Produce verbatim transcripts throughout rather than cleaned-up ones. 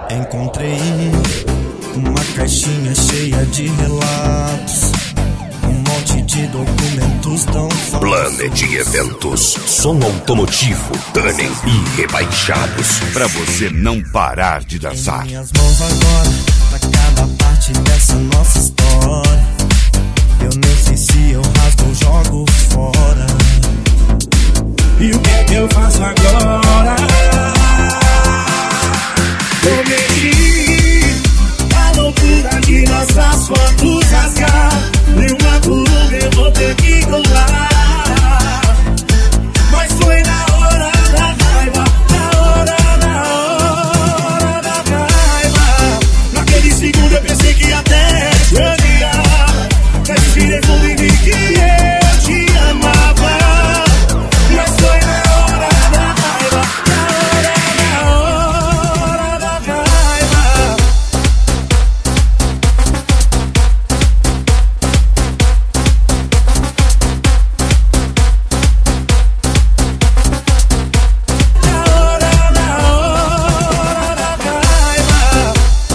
Encontrei uma caixinha cheia de relatos, um monte de documentos tão falsos. Planet Eventos, som automotivo, tuning e rebaixados, pra você não parar de dançar. Em minhas mãos agora tá cada parte dessa nossa história. Eu nem sei se eu rasgo ou jogo fora. E o que é que eu faço agora? Prometi a loucura de nossas fotos rasgar. E uma por uma eu vou ter que colar. Mas foi na hora da raiva, na hora, na hora da raiva. Naquele segundo eu pensei que até te odiar. Mas respirei fundo e vi que eu te amava. Mas foi na hora da raiva, na hora, na hora da raiva. Na hora, na hora da raiva.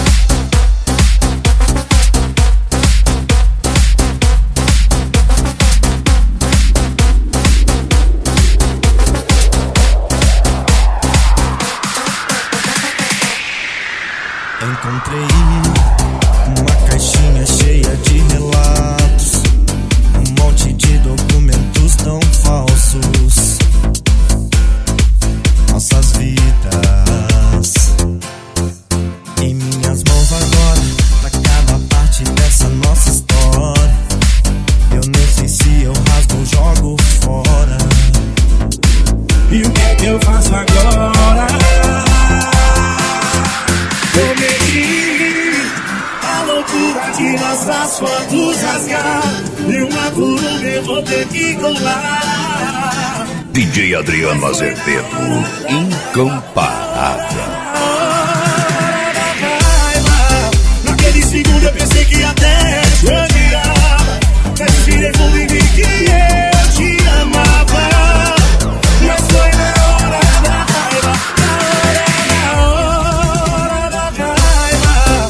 Encontrei uma caixinha cheia de relatos, um monte de documentos tão falsos. Nossas vidas em minhas mãos agora, tá cada parte dessa nossa história. Eu nem sei se eu rasgo ou jogo fora. E o que é que eu faço agora? Prometi a loucura de nossas fotos rasgar. E uma por uma eu vou ter que colar. D J Adriano Azevedo, incomparável. Naquele segundo eu pensei que até te odiar. Mas respirei fundo e vi que eu te amava. Mas foi na hora da raiva, na hora, na hora da raiva.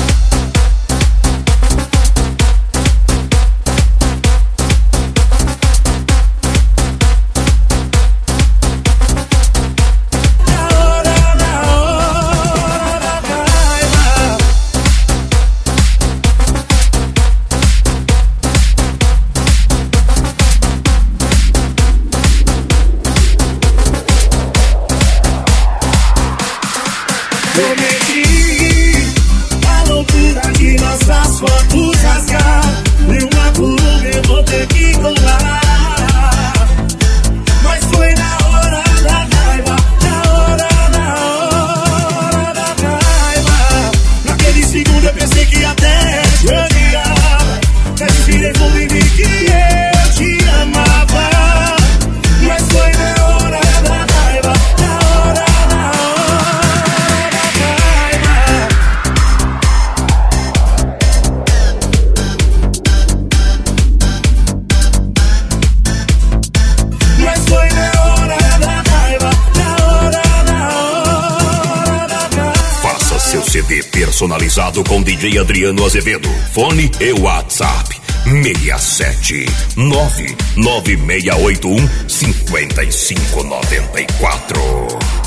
Na hora, na hora da raiva. Prometi a loucura de nossas fotos rasgar. E uma por uma eu vou ter que colar. Mas foi na hora da raiva, na hora, na hora da raiva. Naquele segundo eu pensei que até te odiar. Mas respirei fundo e vi que eu te amava. Mas foi na hora da raiva, na hora, na hora da raiva. Mas foi na hora da raiva, na hora, na hora da raiva. Faça seu C D personalizado com D J Adriano Azevedo. Fone e WhatsApp seis sete nove nove seis oito um cinco cinco nove quatro.